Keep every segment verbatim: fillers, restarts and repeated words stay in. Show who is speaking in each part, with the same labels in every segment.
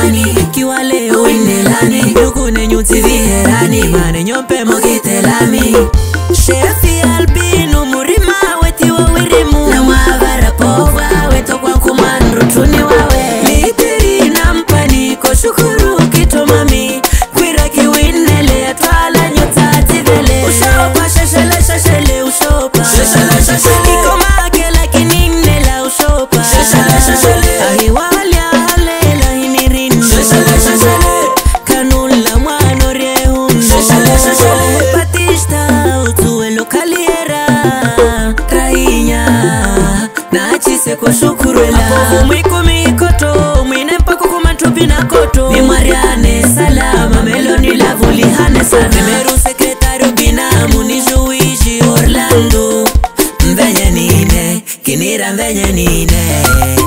Speaker 1: mani kiwa leo inelani yukune nyuti viherani mane nyompe mokitelami shefi albinu murima weti wa wirimu na mwavara pova weto kwa kumanru tuni wawe litiri na mpani ko shukuru kito mami kwira kiwinele atwala nyota tivele ushopa shashele shashele ushopa shashele shashele iko make lakini nela ushopa shashele shashele ahiwali ahalela hinirin shashele shashele kanula mwano riehun shashele shashele patista utuwe lokaliera rainya na chise kwa shukuruela akofu mwiko mikoto mwine mpako kumantubi na koto ni mariane salama meloni lavuli hane sana memeru sekretario binamu ni juishi Orlando mvenye nine kinira mvenye nine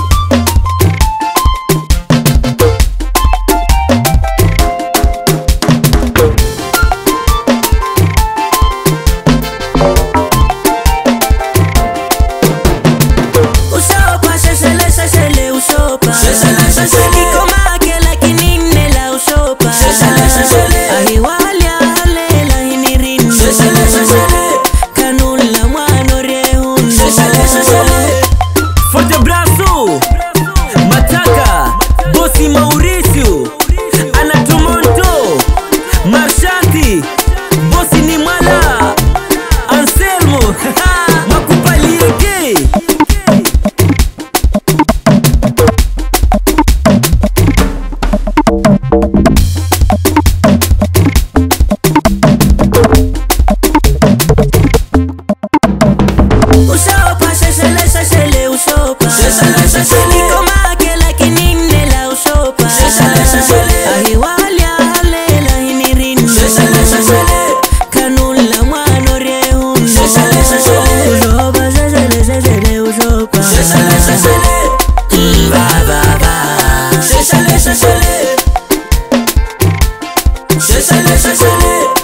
Speaker 1: ushopa shashele shashele ushopa shashele shashele iko make lakini nela ushopa shashele shashele ahiwali ahalela hinirin shashele shashele kanula mwano riehun shashele shashele
Speaker 2: Forte braço Mataka Bosi Mauricio Anatomonto Marshati Bosi Nimala Anselmo Makupalieke
Speaker 1: ushopa shashele shashele ushopa shashele shashele iko make lakini nela ushopa shashele shashele ahiwali ahalela hinirin shashele shashele kanula mwano riehun shashele shashele ushopa shashele shashele ushopa shashele shashele ba ba ba shashele shashele shashele shashele